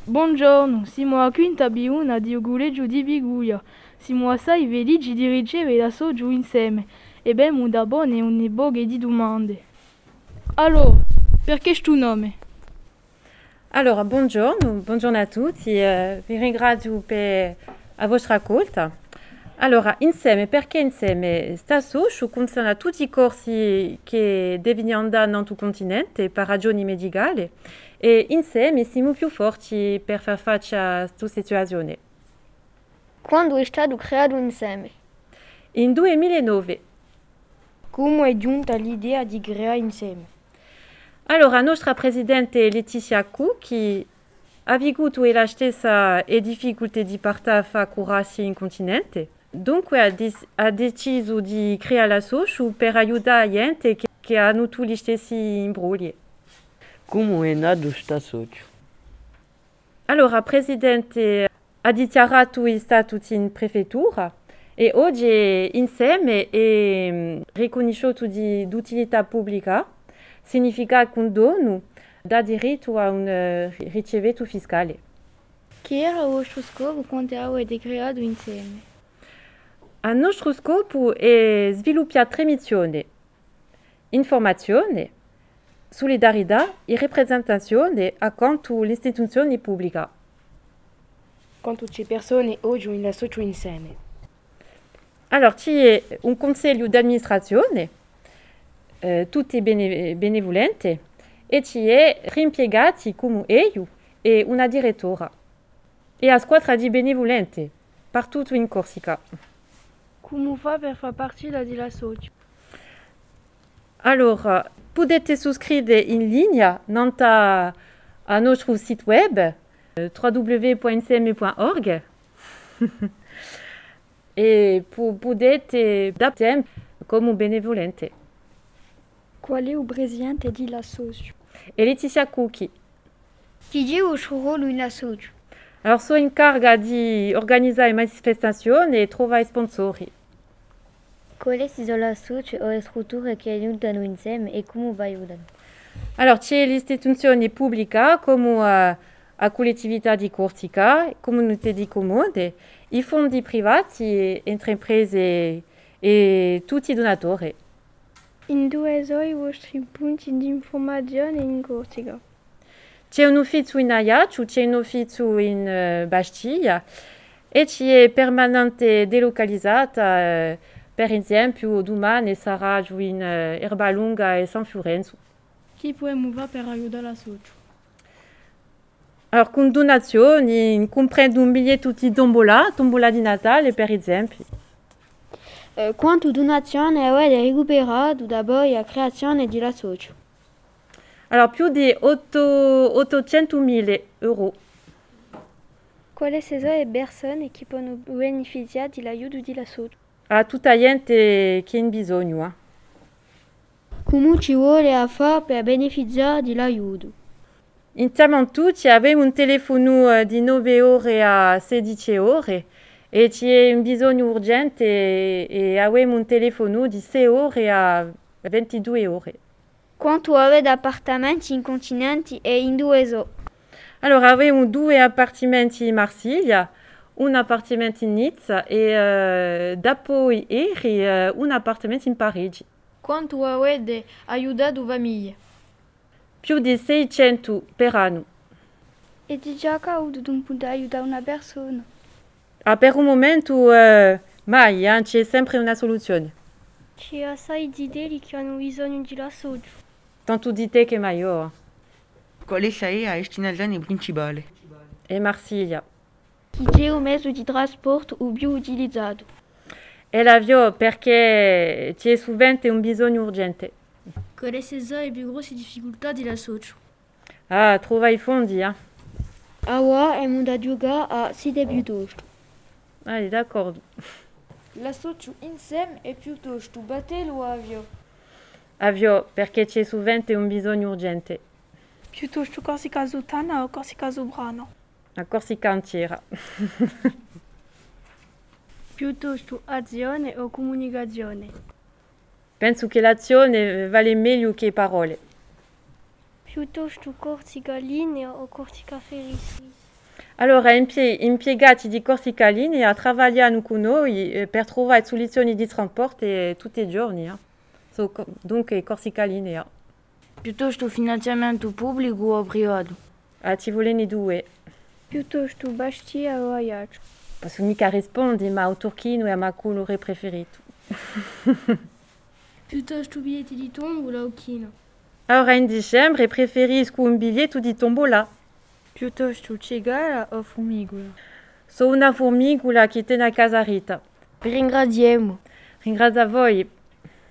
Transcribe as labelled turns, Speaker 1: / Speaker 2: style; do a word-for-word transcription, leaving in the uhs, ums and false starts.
Speaker 1: Buongiorno, siamo a quinta B uno di Oguleggio di Biguia. Siamo assai felici di ricevere la soggio insieme e abbiamo da buone un boghe di domande. Allora, perché sto nome?
Speaker 2: Allora, buongiorno, buongiorno a tutti, eh, vi ringrazio per la vostra ascolta. Allora, insieme, perché insieme? Sta socio concerna tutti i corsi che devono andare in tutto il continente per ragioni medicali e insieme siamo più forti per far face a questa situazione.
Speaker 3: Quando è stato creato insieme?
Speaker 2: In duemilanove.
Speaker 1: Come è giunta l'idea di creare insieme?
Speaker 2: Allora, nostra presidente Letizia Cu, che ha avuto la stessa difficoltà di partire a fare curarsi in continente, dunque ha, dis- ha deciso di creare la socio per aiutare la gente che, che hanno tutti gli stessi imbrogli.
Speaker 4: Come è nato sta socio?
Speaker 2: Allora, il presidente ha dichiarato il statuto in prefettura e oggi insieme è riconosciuto di utilità pubblica. Significa che un dono dà diritto a un uh, ricevuto fiscale.
Speaker 1: Che era il vostro scopo quando avete creato insieme?
Speaker 2: Il nostro scopo è sviluppare tre missioni: informazione, solidarietà e rappresentazione accanto all'istituzione pubblica.
Speaker 1: Quante persone oggi in la socio insieme?
Speaker 2: Allora, c'è un consiglio d'amministrazione, eh, tutti bene- benevolenti, e c'è impiegati come io e una direttora. E a squadra di benevolenti, partout in Corsica.
Speaker 1: Come fa per far parte della socio?
Speaker 2: Allora, potete iscrivere in linea nanta a nostro sito web w w w punto insieme punto org e potete dare come benevolente.
Speaker 3: Qual è il presidente della socio?
Speaker 2: E Letizia Cucchi.
Speaker 3: Chi è il suo ruolo nella socio?
Speaker 2: Allora, sono in carica di organizzare manifestazioni e trovare sponsori.
Speaker 3: Quali sono le socio o le strutture che aiutano insieme e come vi aiutano?
Speaker 2: Allora, c'è l'istituzione pubblica come uh, la collettività di Corsica, comunità di comune, i fondi privati, imprese e tutti i donatori.
Speaker 1: In due sono i vostri punti di informazione in Corsica?
Speaker 2: C'è un ufficio in Ajaccio, c'è un ufficio in uh, Bastiglia e c'è permanente delocalizzata, uh, per esempio domani sarà in uh, Erbalunga e San Fiorenzo.
Speaker 1: Chi può muovere per aiutare la socio?
Speaker 2: Allora, con donazioni, comprendo un biglietto di tombola, tombola di Natale per esempio.
Speaker 3: Eh, quante donazioni avete recuperato da poi la creazione della socio?
Speaker 2: Allora, più di ottocentomila euro.
Speaker 1: Quali sono le persone che possono beneficiare dell'aiuto della socio?
Speaker 2: A tutta gente che ha bisogno. Eh.
Speaker 3: Come ci vuole fare per beneficiare dell'aiuto?
Speaker 2: Insieme a tutti abbiamo un telefono di nove ore a sedici ore e c'è un bisogno urgente e abbiamo un telefono di sei ore a ventidue ore.
Speaker 3: Quanto avete appartamenti in continente e in due so?
Speaker 2: Allora, abbiamo due appartamenti in Marsiglia, un appartamento in Nizza e uh, dopo ieri uh, un appartamento in Parigi.
Speaker 1: Quanto avete aiutato famiglie?
Speaker 2: Più di seicento per anno.
Speaker 1: E ti già accaduto di poter aiutare una persona?
Speaker 2: Ah, per un momento uh, mai, eh, c'è sempre una soluzione.
Speaker 1: C'è assai di idee che hanno bisogno della socio.
Speaker 2: Tanto di te che meglio.
Speaker 4: Quale è la destinazione principale?
Speaker 2: E Marsiglia.
Speaker 1: Chi è il mezzo di trasporto più utilizzato?
Speaker 2: E l'avione perché c'è sovente un bisogno urgente.
Speaker 1: Quali sono le più grosse difficoltà della socio?
Speaker 2: Ah, trova i fondi, eh.
Speaker 3: Ora è da giocare a sede piuttosto.
Speaker 2: Ah, d'accordo.
Speaker 1: La socio insieme è piuttosto battello o avione?
Speaker 2: Avione perché c'è sovente un bisogno urgente.
Speaker 1: Piuttosto Corsica Zutana o Corsica Zubrano?
Speaker 2: La Corsica intera.
Speaker 1: Piuttosto azione o comunicazione?
Speaker 2: Penso che l'azione vale meglio che parole.
Speaker 1: Piuttosto Corsica linea o Corsica ferris?
Speaker 2: Allora, impie- impiegati di Corsicalini a travagliano con noi eh, per trovare soluzioni di trasporto eh, tutti i giorni. eh. So, co- dunque, Corsicalini, eh.
Speaker 5: Piuttosto finanziamento pubblico o privato?
Speaker 2: Ah, ci vogliono i due.
Speaker 3: Piuttosto bastia o aiaggio.
Speaker 2: Posso mica rispondere, ma il turchino è il colore preferito.
Speaker 1: Piuttosto biglietti di tombola o chino?
Speaker 2: Allora, in dicembre preferisco un biglietto di tombola.
Speaker 5: Piuttosto cigala o fumigola?
Speaker 2: Sono una formicola che tiene a casa Rita.
Speaker 5: Vi ringraziamo.
Speaker 2: Ringrazio a voi.